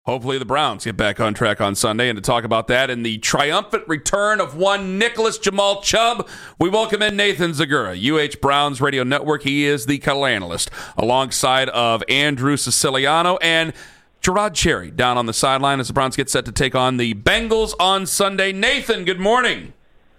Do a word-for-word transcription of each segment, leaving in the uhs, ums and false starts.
Hopefully the Browns get back on track on Sunday. And to talk about that and the triumphant return of one Nicholas Jamal Chubb, we welcome in Nathan Zegura, U H Browns Radio Network. He is the color analyst, alongside of Andrew Siciliano and Gerard Cherry down on the sideline as the Browns get set to take on the Bengals on Sunday. Nathan, good morning.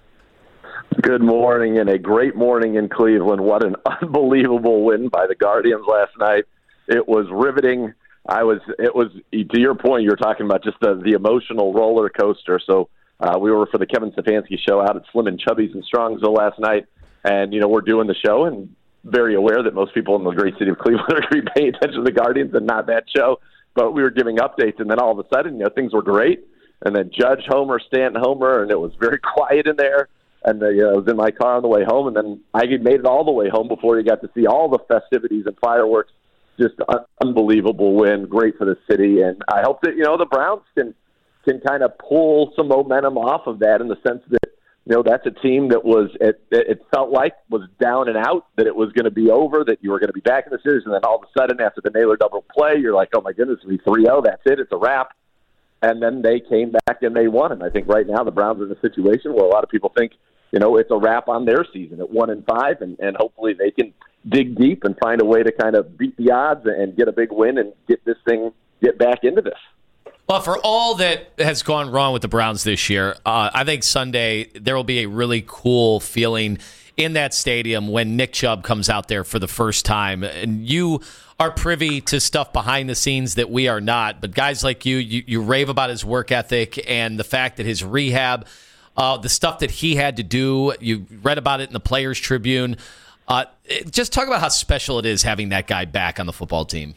Good morning, and a great morning in Cleveland. What an unbelievable win by the Guardians last night. It was riveting. I was, it was, to your point, you were talking about just the, the emotional roller coaster. So uh, we were for the Kevin Stefanski show out at Slim and Chubby's in Strongsville last night. And, you know, we're doing the show and very aware that most people in the great city of Cleveland are going to be paying attention to the Guardians and not that show. But we were giving updates, and then all of a sudden, you know, things were great. And then Judge Homer, Stanton Homer, and it was very quiet in there. And uh, you know, I was in my car on the way home, and then I made it all the way home before you got to see all the festivities and fireworks. Just an unbelievable win, great for the city, and I hope that, you know, the Browns can can kind of pull some momentum off of that in the sense that, you know, that's a team that was it, it felt like was down and out, that it was going to be over, that you were going to be back in the series, and then all of a sudden after the Naylor double play, you're like, oh my goodness, we three oh, that's it, it's a wrap, and then they came back and they won, and I think right now the Browns are in a situation where a lot of people think, you know, it's a wrap on their season at one and five, and, and hopefully they can dig deep and find a way to kind of beat the odds and get a big win and get this thing, get back into this. Well, for all that has gone wrong with the Browns this year, uh, I think Sunday there will be a really cool feeling in that stadium when Nick Chubb comes out there for the first time. And you are privy to stuff behind the scenes that we are not. But guys like you, you, you rave about his work ethic and the fact that his rehab, uh, the stuff that he had to do, you read about it in the Players Tribune. Uh, just talk about how special it is having that guy back on the football team.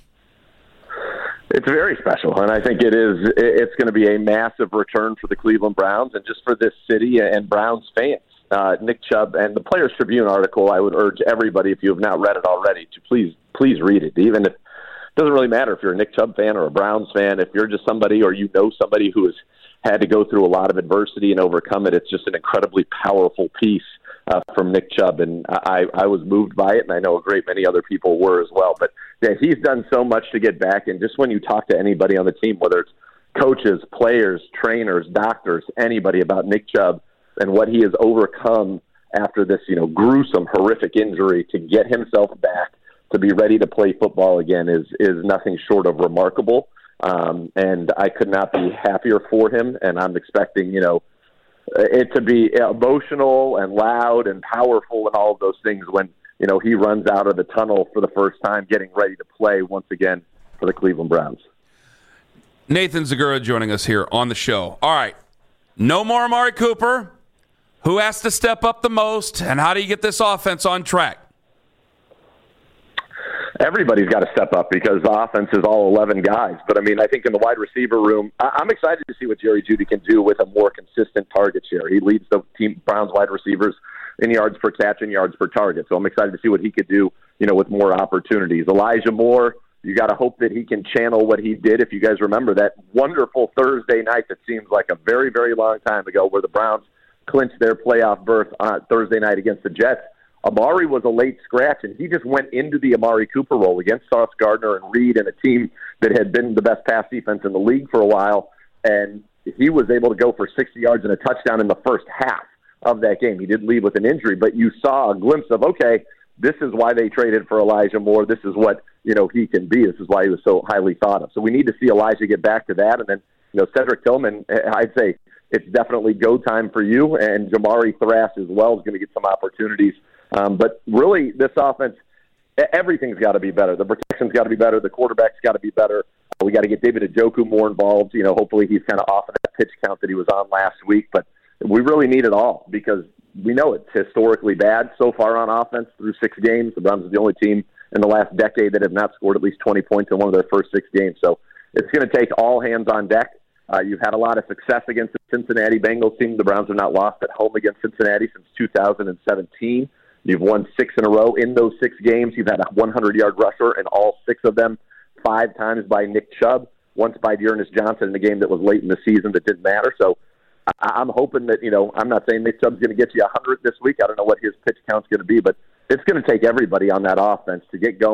It's very special, and I think it is. It's going to be a massive return for the Cleveland Browns and just for this city and Browns fans. Uh, Nick Chubb and the Players Tribune article, I would urge everybody, if you have not read it already, to please please read it. Even if it doesn't really matter if you're a Nick Chubb fan or a Browns fan, if you're just somebody or you know somebody who has had to go through a lot of adversity and overcome it, it's just an incredibly powerful piece Uh, from Nick Chubb, and I, I was moved by it, and I know a great many other people were as well. But yeah, he's done so much to get back, and just when you talk to anybody on the team, whether it's coaches, players, trainers, doctors, anybody about Nick Chubb and what he has overcome after this, you know, gruesome, horrific injury to get himself back to be ready to play football again is is nothing short of remarkable. Um, and I could not be happier for him, and I'm expecting, you know, it to be emotional and loud and powerful and all of those things when, you know, he runs out of the tunnel for the first time, getting ready to play once again for the Cleveland Browns. Nathan Zegura joining us here on the show. All right, no more Amari Cooper. Who has to step up the most, and how do you get this offense on track? Everybody's got to step up because the offense is all eleven guys. But, I mean, I think in the wide receiver room, I'm excited to see what Jerry Jeudy can do with a more consistent target share. He leads the team Browns wide receivers in yards per catch and yards per target. So I'm excited to see what he could do, you know, with more opportunities. Elijah Moore, you got to hope that he can channel what he did. If you guys remember that wonderful Thursday night that seems like a very, very long time ago where the Browns clinched their playoff berth on Thursday night against the Jets, Amari was a late scratch, and he just went into the Amari Cooper role against Sauce Gardner and Reed and a team that had been the best pass defense in the league for a while, and he was able to go for sixty yards and a touchdown in the first half of that game. He did leave with an injury, but you saw a glimpse of, okay, this is why they traded for Elijah Moore. This is what, you know, he can be. This is why he was so highly thought of. So we need to see Elijah get back to that, and then, you know, Cedric Tillman, I'd say it's definitely go time for you, and Jamari Thrash as well is going to get some opportunities. Um, but really, this offense, everything's got to be better. The protection's got to be better. The quarterback's got to be better. We got to get David Njoku more involved. You know, hopefully he's kind of off of that pitch count that he was on last week. But we really need it all because we know it's historically bad so far on offense through six games. The Browns are the only team in the last decade that have not scored at least twenty points in one of their first six games. So it's going to take all hands on deck. Uh, you've had a lot of success against the Cincinnati Bengals team. The Browns have not lost at home against Cincinnati since two thousand seventeen. You've won six in a row. In those six games, you've had a hundred-yard rusher in all six of them, five times by Nick Chubb, once by Dearness Johnson in a game that was late in the season that didn't matter. So I- I'm hoping that, you know, I'm not saying Nick Chubb's going to get you one hundred this week. I don't know what his pitch count's going to be, but it's going to take everybody on that offense to get going,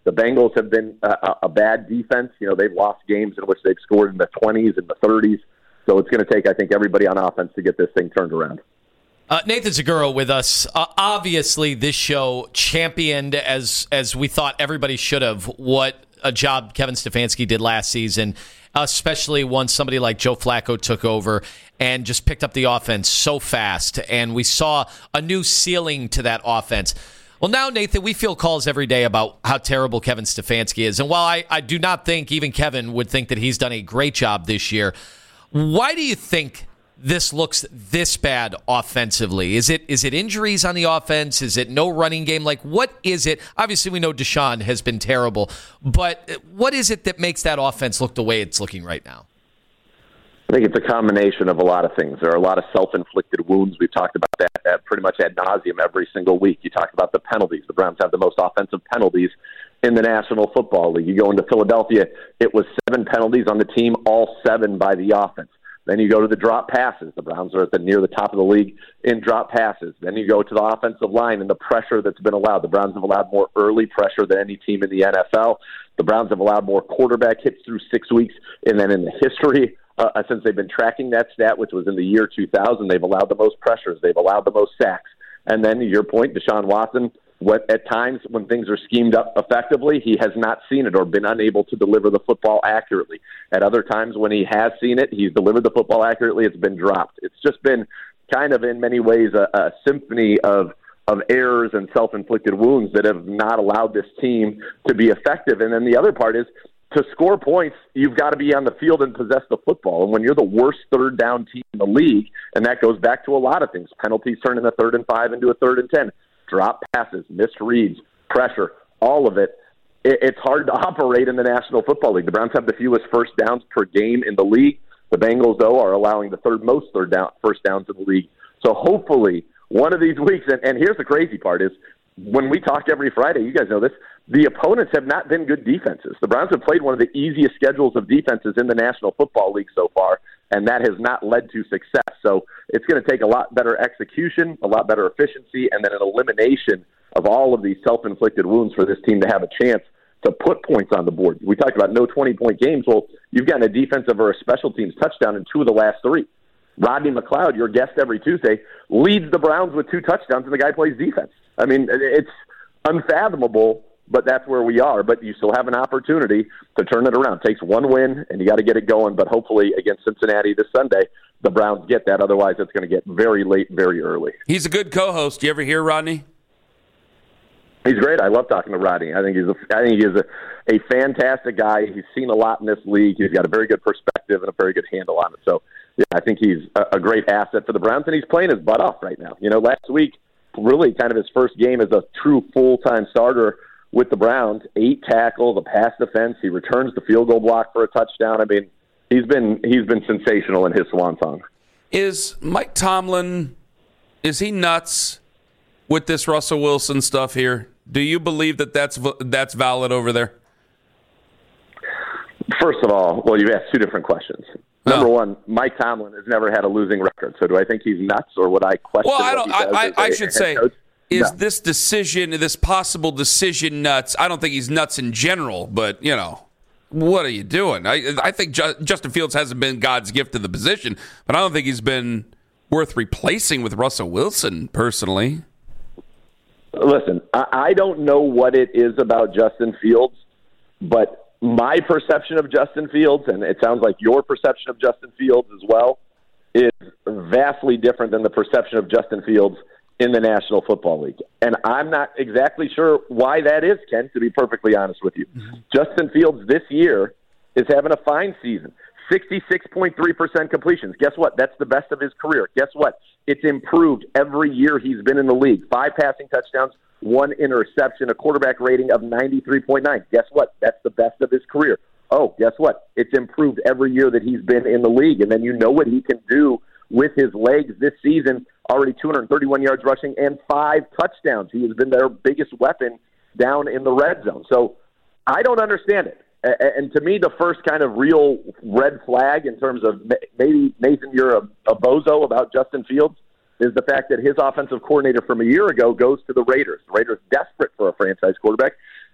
The Bengals have been a, a bad defense. You know, they've lost games in which they've scored in the twenties and the thirties. So it's going to take, I think, everybody on offense to get this thing turned around. Uh, Nathan Zagura with us. Uh, obviously, this show championed, as as we thought everybody should have, what a job Kevin Stefanski did last season, especially once somebody like Joe Flacco took over and just picked up the offense so fast. And we saw a new ceiling to that offense. Well, now, Nathan, we feel calls every day about how terrible Kevin Stefanski is. And while I, I do not think even Kevin would think that he's done a great job this year, why do you think this looks this bad offensively? Is it is it injuries on the offense? Is it no running game? Like, what is it? Obviously, we know Deshaun has been terrible, but what is it that makes that offense look the way it's looking right now? I think it's a combination of a lot of things. There are a lot of self-inflicted wounds. We've talked about that, that pretty much ad nauseum every single week. You talked about the penalties. The Browns have the most offensive penalties in the National Football League. You go into Philadelphia, it was seven penalties on the team, all seven by the offense. Then you go to the drop passes. The Browns are at the near the top of the league in drop passes. Then you go to the offensive line and the pressure that's been allowed. The Browns have allowed more early pressure than any team in the N F L. The Browns have allowed more quarterback hits through six weeks. And then in the history, uh, since they've been tracking that stat, which was in the year two thousand, they've allowed the most pressures. They've allowed the most sacks. And then, to your point, Deshaun Watson, what at times when things are schemed up effectively, he has not seen it or been unable to deliver the football accurately. At other times when he has seen it, he's delivered the football accurately, it's been dropped. It's just been kind of in many ways a, a symphony of of errors and self-inflicted wounds that have not allowed this team to be effective. And then the other part is, to score points, you've got to be on the field and possess the football. And when you're the worst third down team in the league, and that goes back to a lot of things, penalties turning a third and five into a third and ten, drop passes, missed reads, pressure, all of it, it, it's hard to operate in the National Football League. The Browns have the fewest first downs per game in the league. The Bengals, though, are allowing the third most third down first downs in the league. So hopefully one of these weeks, and, and here's the crazy part is, when we talk every Friday, you guys know this, the opponents have not been good defenses. The Browns have played one of the easiest schedules of defenses in the National Football League so far, and that has not led to success. So it's going to take a lot better execution, a lot better efficiency, and then an elimination of all of these self-inflicted wounds for this team to have a chance to put points on the board. We talked about no twenty-point games. Well, you've gotten a defensive or a special teams touchdown in two of the last three. Rodney McLeod, your guest every Tuesday, leads the Browns with two touchdowns, and the guy plays defense. I mean, it's unfathomable, but that's where we are. But you still have an opportunity to turn it around. It takes one win, and you got to get it going. But hopefully against Cincinnati this Sunday, the Browns get that. Otherwise, it's going to get very late, very early. He's a good co-host. You ever hear Rodney? He's great. I love talking to Rodney. I think he's a, I think he's a, a fantastic guy. He's seen a lot in this league. He's got a very good perspective and a very good handle on it. So, yeah, I think he's a, a great asset for the Browns, and he's playing his butt off right now. You know, last week, really kind of his first game as a true full-time starter with the Browns, eight tackles, a pass defense. He returns the field goal block for a touchdown. I mean, he's been he's been sensational in his swan song. Is Mike Tomlin, is he nuts with this Russell Wilson stuff here? Do you believe that that's that's valid over there? First of all, well, you asked two different questions. No. Number one, Mike Tomlin has never had a losing record. So do I think he's nuts, or would I question? Well, I don't. I, I, I should say, coach? is No. this decision, this possible decision, nuts? I don't think he's nuts in general, but you know, what are you doing? I I think Ju- Justin Fields hasn't been God's gift to the position, but I don't think he's been worth replacing with Russell Wilson personally. Listen, I, I don't know what it is about Justin Fields, but my perception of Justin Fields, and it sounds like your perception of Justin Fields as well, is vastly different than the perception of Justin Fields in the National Football League. And I'm not exactly sure why that is, Ken, to be perfectly honest with you. Mm-hmm. Justin Fields this year is having a fine season. sixty-six point three percent completions. Guess what? That's the best of his career. Guess what? It's improved every year he's been in the league. Five passing touchdowns, one interception, a quarterback rating of ninety-three point nine. Guess what? That's the best of his career. Oh, guess what? It's improved every year that he's been in the league. And then you know what he can do with his legs this season. Already two hundred thirty-one yards rushing and five touchdowns. He has been their biggest weapon down in the red zone. So I don't understand it. And to me, the first kind of real red flag in terms of maybe, Nathan, you're a, a bozo about Justin Fields, is the fact that his offensive coordinator from a year ago goes to the Raiders. The Raiders desperate for a franchise quarterback.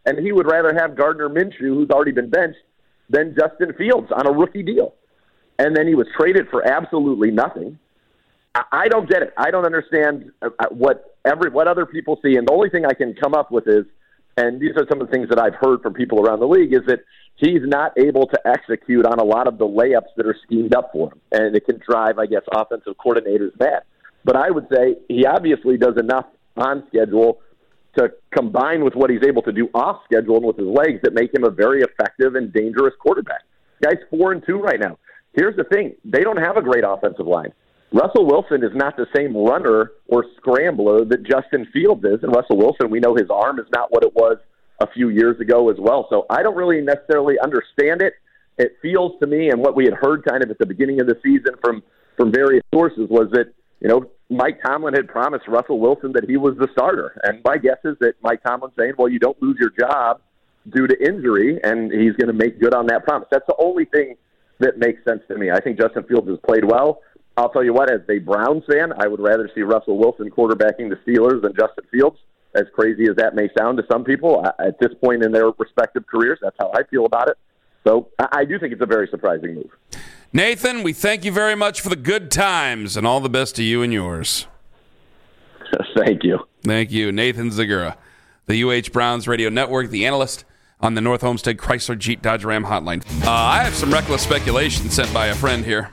and he would rather have Gardner Minshew, who's already been benched, than Justin Fields on a rookie deal. And then he was traded for absolutely nothing. I, I don't get it. I don't understand what every what other people see. And the only thing I can come up with is, and these are some of the things that I've heard from people around the league, is that he's not able to execute on a lot of the layups that are schemed up for him. And it can drive, I guess, offensive coordinators mad. But I would say he obviously does enough on schedule to combine with what he's able to do off schedule and with his legs that make him a very effective and dangerous quarterback. Guy's four and two right now. Here's the thing. They don't have a great offensive line. Russell Wilson is not the same runner or scrambler that Justin Fields is. And Russell Wilson, we know his arm is not what it was a few years ago as well. So I don't really necessarily understand it. It feels to me, and what we had heard kind of at the beginning of the season from, from various sources, was that, you know, Mike Tomlin had promised Russell Wilson that he was the starter. And my guess is that Mike Tomlin's saying, well, you don't lose your job due to injury, and he's going to make good on that promise. That's the only thing that makes sense to me. I think Justin Fields has played well. I'll tell you what, as a Browns fan, I would rather see Russell Wilson quarterbacking the Steelers than Justin Fields, as crazy as that may sound to some people. At this point in their respective careers, that's how I feel about it. So I do think it's a very surprising move. Nathan, we thank you very much for the good times, and all the best to you and yours. Thank you. Thank you. Nathan Zegura, the U H Browns Radio Network, the analyst on the North Homestead Chrysler Jeep Dodge Ram hotline. Uh, I have some reckless speculation sent by a friend here.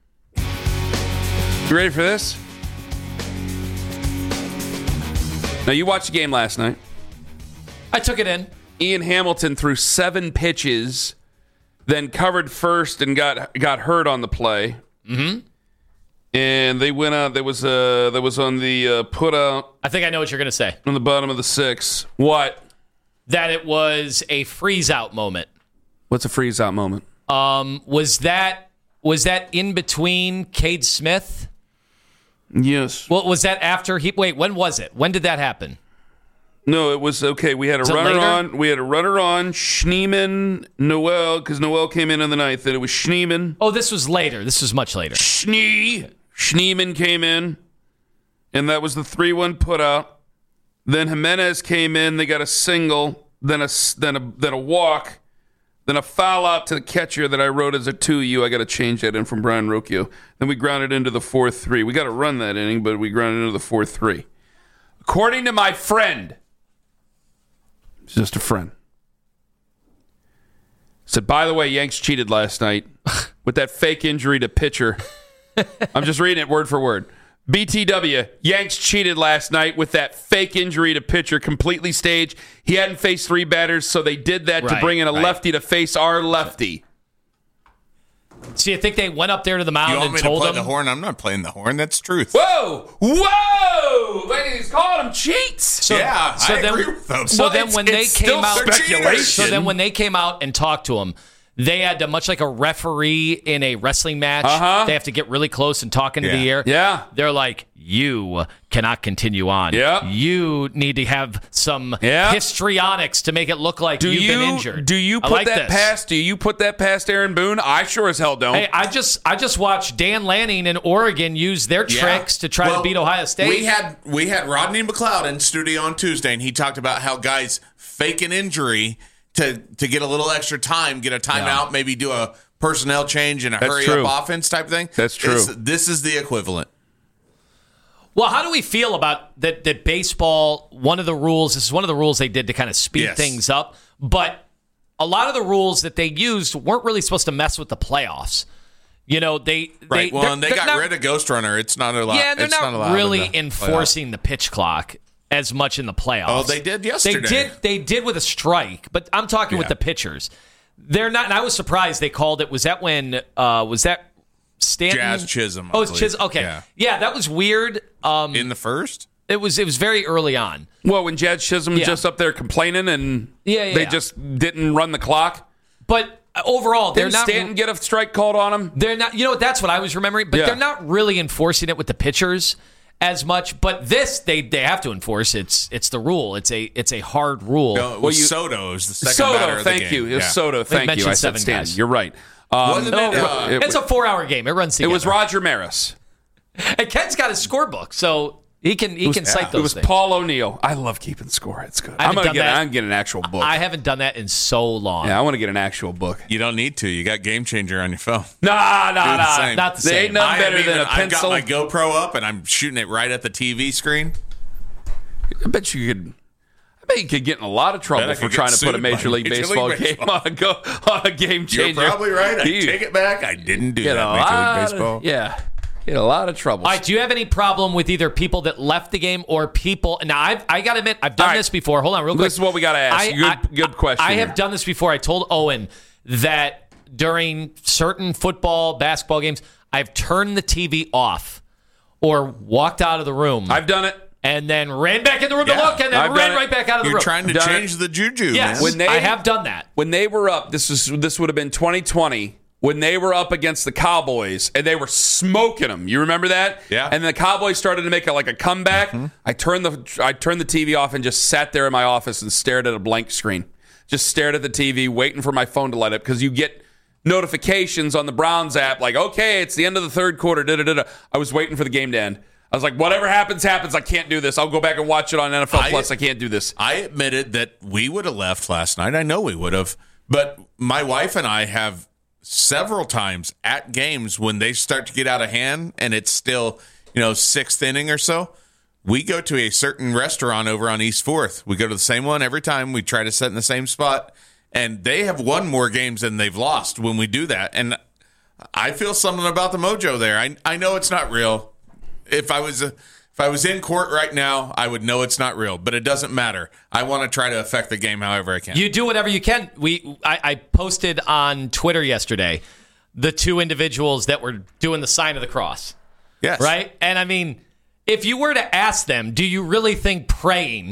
You ready for this? Now, you watched the game last night. I took it in. Ian Hamilton threw seven pitches, then covered first and got got hurt on the play. Mm-hmm. And they went out. There was uh, there was on the uh, put out. I think I know what you're going to say. On the bottom of the six. What? That it was a freeze out moment. What's a freeze out moment? Um, was that was that in between Cade Smith? Yes. Well, was that after he? Wait, when was it? When did that happen? No, it was okay. We had a was runner on. We had a runner on Schneeman, Noel, because Noel came in in the ninth, and it was Schneeman. Oh, this was later. This was much later. Schnee. Schneeman came in, and that was the three one put out. Then Jimenez came in. They got a single, then a then a then a walk, then a foul out to the catcher that I wrote as a two U. I got to change that in from Brian Rocchio. Then we grounded into the four three. We got to run that inning, but we grounded into the four three. According to my friend, he's just a friend, said, by the way, Yanks cheated last night with that fake injury to pitcher. I'm just reading it word for word. B T W, Yanks cheated last night with that fake injury to pitcher, completely staged. He hadn't faced three batters, so they did that right, to bring in a right. lefty to face our lefty. So you think they went up there to the mound You want and me told to play him? the horn? I'm not playing the horn. That's truth. Whoa! Whoa! Look, he's calling them cheats. So, yeah, so I then, agree with them. So Well, then it's- when they it's came still out, speculation. so then when they came out and talked to him, they had to, much like a referee in a wrestling match, Uh-huh. they have to get really close and talk into Yeah. the air. Yeah. They're like, you cannot continue on. Yep. You need to have some Yep. histrionics to make it look like Do you've you been injured. do you I put like that this. past? Do you put that past Aaron Boone? I sure as hell don't. Hey, I just I just watched Dan Lanning in Oregon use their Yeah. tricks to try Well, to beat Ohio State. We had we had Rodney McLeod in studio on Tuesday, and he talked about how guys fake an injury to to get a little extra time, get a timeout, Yeah. maybe do a personnel change and a That's hurry true. up offense type thing. That's true. This, this is the equivalent. Well, how do we feel about that? That baseball, one of the rules, this is one of the rules they did to kind of speed Yes. things up, but a lot of the rules that they used weren't really supposed to mess with the playoffs. You know, they Right. They, well, they're- and they they're got not- rid of Ghost Runner. It's not allowed. Yeah, they're it's not, not allowed really in the enforcing the pitch clock as much in the playoffs. Oh, they did yesterday. They did. They did with a strike, but I'm talking with Yeah. the pitchers. They're not. And I was surprised they called it. Was that when? Uh, was that Stanton? Jazz Chisholm, I Oh, it's believe. Chisholm. Okay, Yeah. yeah, that was weird. Um, in the first. it was. It was very early on. Well, when Jazz Chisholm was Yeah. just up there complaining and Yeah, yeah, they yeah. just didn't run the clock. But overall, they're Didn't not. Stanton get a strike called on him? They're not. You know, that's what I was remembering. But Yeah. they're not really enforcing it with the pitchers as much. But this, they they have to enforce. It's it's the rule. It's a it's a hard rule. No, it was Well, you- Soto is the second batter Soto, of the thank game. you. It was Yeah. Soto, thank you. mentioned I said seven Stanton. guys. You're right. Um, Wasn't it, uh, it- It's a four-hour game. It runs It together. was Roger Maris. And Ken's got his scorebook, so He can he was, can cite It those was things. Paul O'Neill. I love keeping score. It's good. I I'm haven't gonna done get. that. I'm getting an actual book. I haven't done that in so long. yeah, I want to get an actual book. You don't need to. You got Game Changer on your phone. Nah, nah, Do the nah. same. Not the They same. ain't nothing I better have than even- a pencil. I've got my GoPro up and I'm shooting it right at the T V screen. I bet you could. I bet you could get in a lot of trouble Bet I for could get trying to put a sued Major by League Major Baseball League game Baseball. on a, go, on a game changer. You're probably right. I You take it back. I didn't do get a that. lot Major League of- Baseball. yeah, get a lot of trouble. All right, do you have any problem with either people that left the game or people? Now, I've, I got to admit, I've done All right. this before. Hold on, real quick. This is what we got to ask. I- good, I- good question. I here. have done this before. I told Owen that during certain football, basketball games, I've turned the T V off or walked out of the room I've done it. and then ran back in the room Yeah, to look and then I've ran done it. right back out of the You're room. trying to Done change it. the juju, yes, man. When they- I have done that. When they were up, this is this would have been twenty twenty. When they were up against the Cowboys and they were smoking them, you remember that? Yeah. And the Cowboys started to make a, like a comeback. Mm-hmm. I turned the I turned the T V off and just sat there in my office and stared at a blank screen. Just stared at the T V, waiting for my phone to light up because you get notifications on the Browns app like, okay, it's the end of the third quarter. Da, da, da, da. I was waiting for the game to end. I was like, whatever happens, happens. I can't do this. I'll go back and watch it on N F L I- Plus. I can't do this. I admitted that we would have left last night. I know we would have. But my wife and I have several times at games when they start to get out of hand and it's still, you know, sixth inning or so. We go to a certain restaurant over on East fourth. We go to the same one every time. We try to sit in the same spot. And they have won more games than they've lost when we do that. And I feel something about the mojo there. I I know it's not real. If I was if I was in court right now, I would know it's not real. But it doesn't matter. I want to try to affect the game however I can. You do whatever you can. We I, I posted on Twitter yesterday the two individuals that were doing the sign of the cross. Yes. Right? And I mean, if you were to ask them, do you really think praying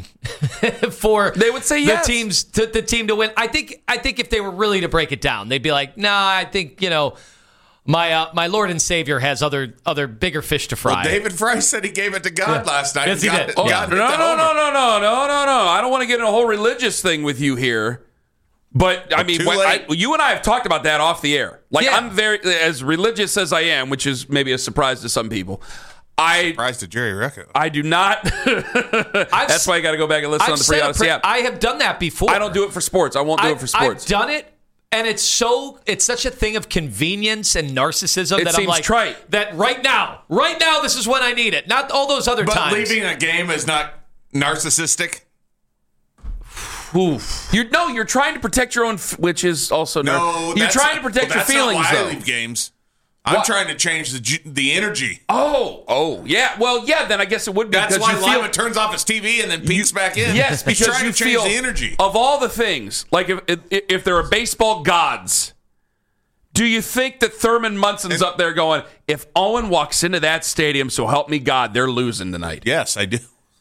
for They would say the yes. teams to, the team to win? I think I think if they were really to break it down, they'd be like, "Nah, I think, you know, my uh, my Lord and Savior has other other bigger fish to fry." Well, David Fry said he gave it to God Yeah. last night. Yes, he God, did. Oh, God no, hit no, the no, homer. no, no, no, no, no, no. I don't want to get in a whole religious thing with you here. But I mean, too when I, late. you and I have talked about that off the air. Like Yeah. I'm very as religious as I am, which is maybe a surprise to some people. I Surprise to Jerry Recco. I do not. I've, That's why I got to go back and listen I've on the said Free a Odyssey pra- app. I have done that before. I don't do it for sports. I won't do I, it for sports. I've done it, and it's so it's such a thing of convenience and narcissism It that I'm seems like, trite. that right now, right now, this is when I need it. Not all those other But times. leaving a game is not narcissistic. Oof. You're no, you're trying to protect your own, f- which is also ner- No, You're that's- trying to protect well, your that's feelings, not why though. I leave games. I'm What? trying to change the ju- the energy. Oh, oh, yeah. Well, yeah. Then I guess it would be That's because why you feel Lima turns off his T V and then peeks back in. yes, He's because trying you to change feel the energy. of all the things. Like if if, if there are baseball gods, do you think that Thurman Munson's up there going, if Owen walks into that stadium, so help me God, they're losing tonight? Yes, I do.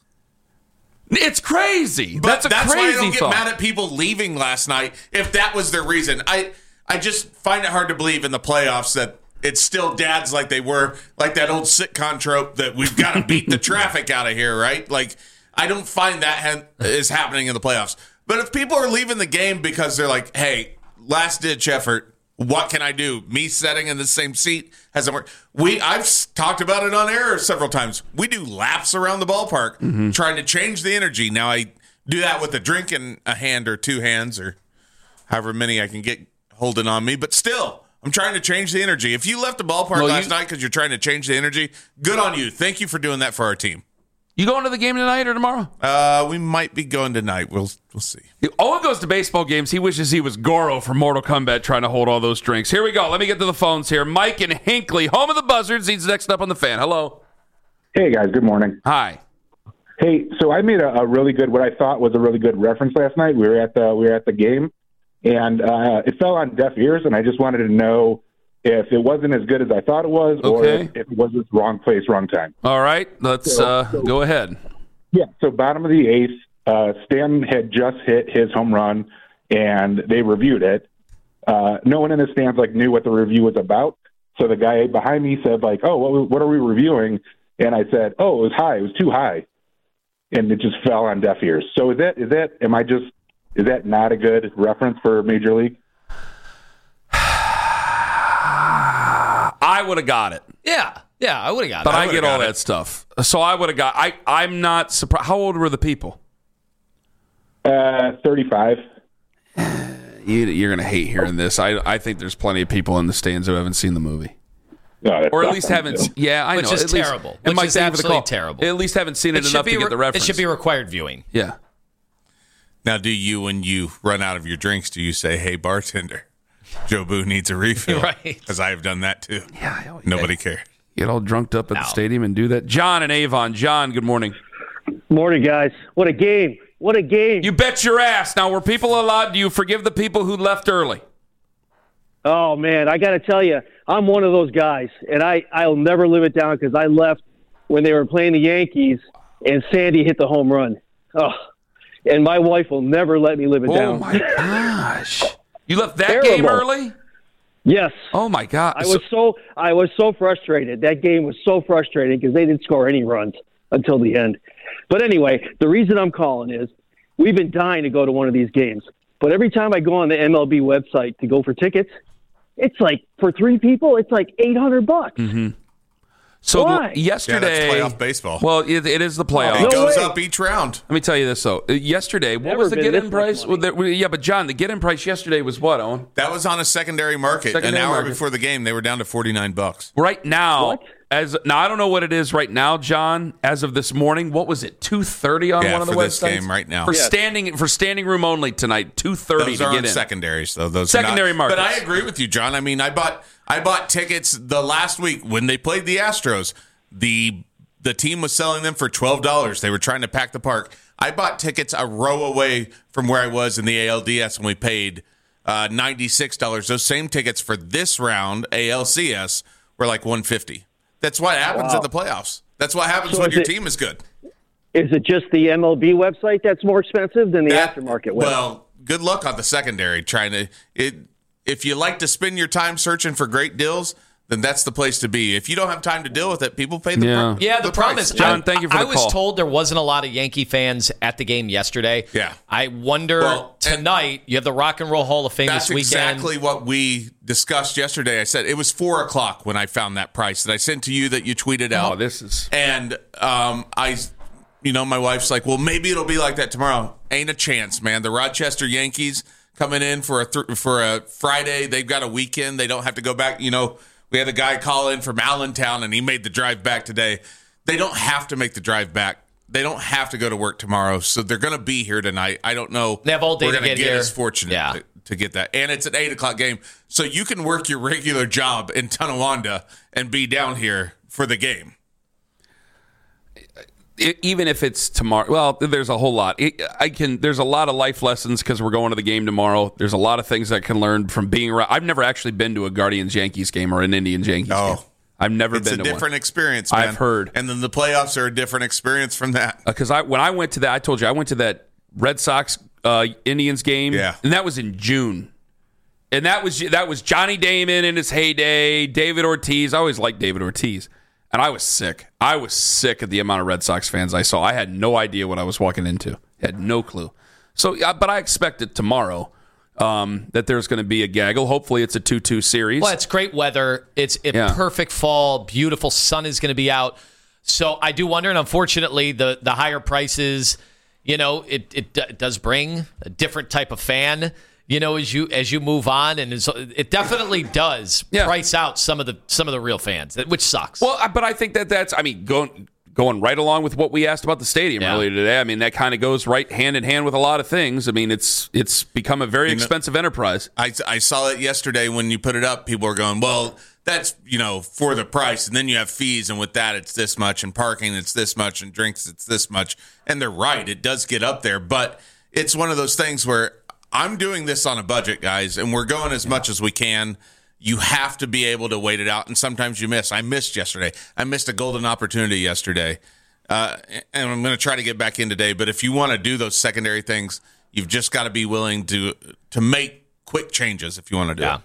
It's crazy. But that's a that's crazy why I don't get thought. mad at people leaving last night if that was their reason. I I just find it hard to believe in the playoffs that it's still dads like they were, like that old sitcom trope that we've got to beat the traffic out of here, right? Like, I don't find that ha- is happening in the playoffs. But if people are leaving the game because they're like, hey, last ditch effort, what can I do? Me sitting in the same seat hasn't worked. We I've s- talked about it on air several times. We do laps around the ballpark Mm-hmm. trying to change the energy. Now I do that with a drink in a hand or two hands or however many I can get holding on me. But still, I'm trying to change the energy. If you left the ballpark Well, last you- night because you're trying to change the energy, good on you. Thank you for doing that for our team. You going to the game tonight or tomorrow? Uh, we might be going tonight. We'll we'll see. Owen goes to baseball games. He wishes he was Goro from Mortal Kombat trying to hold all those drinks. Here we go. Let me get to the phones here. Mike in Hinckley, home of the Buzzards. He's next up on the Fan. Hello. Hey, guys. Good morning. Hi. Hey, so I made a, a really good, what I thought was a really good reference last night. We were at the we were at the game, and uh, it fell on deaf ears, and I just wanted to know if it wasn't as good as I thought it was, or Okay. if, if it was just wrong place, wrong time. All right. Let's uh, go ahead. Yeah, so bottom of the eighth, uh, Stanton had just hit his home run, and they reviewed it. Uh, no one in the stands like knew what the review was about, so the guy behind me said, like, oh, what, what are we reviewing? And I said, oh, it was high. It was too high. And it just fell on deaf ears. So is that, is that, am I just, is that not a good reference for Major League? I would have got it. yeah, Yeah, I would have got But that. I, I get all that it. stuff. So I would have got. I I'm not surprised. How old were the people? Uh, thirty-five. You, you're going to hate hearing this. I I think there's plenty of people in the stands who haven't seen the movie. No, that's or at least haven't. Too. Yeah, I Which know. Which is at least, terrible. Which Mike, is absolutely terrible. At least haven't seen it, it enough to get the reference. It should be required viewing. Yeah. Now, do you, when you run out of your drinks, do you say, "Hey, bartender, Joe Boo needs a refill"? Right. Because I have done that too. Yeah. Nobody cares. Get all drunked up at no. the stadium and do that. John and Avon. John, good morning. Morning, guys. What a game. What a game. You bet your ass. Now, were people allowed? Do you forgive the people who left early? Oh, man, I got to tell you, I'm one of those guys, and I, I'll never live it down because I left when they were playing the Yankees and Sandy hit the home run. Oh, and my wife will never let me live it oh down. Oh, my gosh. You left that Terrible. game early? Yes. Oh, my God. I was so I was so frustrated. That game was so frustrating because they didn't score any runs until the end. But anyway, the reason I'm calling is we've been dying to go to one of these games. But every time I go on the M L B website to go for tickets, it's like, for three people, it's like eight hundred bucks. Mm-hmm. So Why? yesterday, yeah, that's playoff baseball. Well, it, it is the playoffs. It No goes way. up each round. Let me tell you this though. Yesterday, what Never was the been get-in this price? much Well, money. there, yeah, but John, the get-in price yesterday was what, Owen? That was on a secondary market. Secondary An hour market. before the game, they were down to forty-nine bucks. Right now, What? as now I don't know what it is right now, John. As of this morning, what was it? Two thirty on Yeah, one of the for this websites game right now. for Yes. standing for standing room only tonight. Two thirty Those to aren't get in. secondaries, though. Those Secondary are not, markets. But I agree with you, John. I mean, I bought I bought tickets the last week when they played the Astros. The the team was selling them for twelve dollars. They were trying to pack the park. I bought tickets a row away from where I was in the A L D S, and we paid uh, ninety-six dollars. Those same tickets for this round, A L C S, were like one hundred fifty dollars. That's what happens Wow. at the playoffs. That's what happens So when is your it- team is good. Is it just the M L B website that's more expensive than the That- aftermarket website? Well, good luck on the secondary trying to it. If you like to spend your time searching for great deals, then that's the place to be. If you don't have time to deal with it, people pay the Yeah. Yeah, the, problem price. is, John, I, thank you for I the was call. told there wasn't a lot of Yankee fans at the game yesterday. Yeah. I wonder Well, and- tonight. You have the Rock and Roll Hall of Fame That's this weekend. exactly what we discussed yesterday. I said it was four o'clock when I found that price that I sent to you that you tweeted out. Oh, this is And um, I, you know, my wife's like, well, maybe it'll be like that tomorrow. Ain't a chance, man. The Rochester Yankees coming in for a th- for a Friday. They've got a weekend. They don't have to go back. You know, we had a guy call in from Allentown, and he made the drive back today. They don't have to make the drive back. They don't have to go to work tomorrow, so they're going to be here tonight. I don't know. They have all day We're to gonna get get here. as fortunate Yeah. to, to get that, and it's an eight o'clock game, so you can work your regular job in Tonawanda and be down here for the game. it, even if it's tomorrow. Well, there's a whole lot. It, I can. There's a lot of life lessons because we're going to the game tomorrow. There's a lot of things I can learn from being around. I've never actually been to a Guardians Yankees game or an Indians Yankees Oh. game. I've never It's been a to different one. experience, man. I've heard. And then the playoffs are a different experience from that. Because I when I went to that, I told you I went to that Red Sox uh, Indians game, Yeah. and that was in June, and that was that was Johnny Damon in his heyday, David Ortiz. I always liked David Ortiz, and I was sick. I was sick of the amount of Red Sox fans I saw. I had no idea what I was walking into. Had no clue. So, uh, but I expect it tomorrow um, that there's going to be a gaggle. Hopefully, it's a two two series. Well, it's great weather. It's a Yeah. perfect fall. Beautiful sun is going to be out. So I do wonder, and unfortunately, the the higher prices, you know, it it, d- it does bring a different type of fan. You know, as you as you move on, and it's, it definitely does Yeah. price out some of the some of the real fans, which sucks. Well, I- but I think that that's, I mean, going going right along with what we asked about the stadium Yeah. earlier today. I mean, that kind of goes right hand in hand with a lot of things. I mean, it's it's become a very You know- expensive enterprise. I, I saw it yesterday when you put it up. People are going, well, that's, you know, for the price. And then you have fees. And with that, it's this much. And parking, it's this much. And drinks, it's this much. And they're right. It does get up there. But it's one of those things where I'm doing this on a budget, guys. And we're going as much as we can. You have to be able to wait it out. And sometimes you miss. I missed yesterday. I missed a golden opportunity yesterday. Uh, and I'm going to try to get back in today. But if you want to do those secondary things, you've just got to be willing to to make quick changes if you want to do Yeah. it.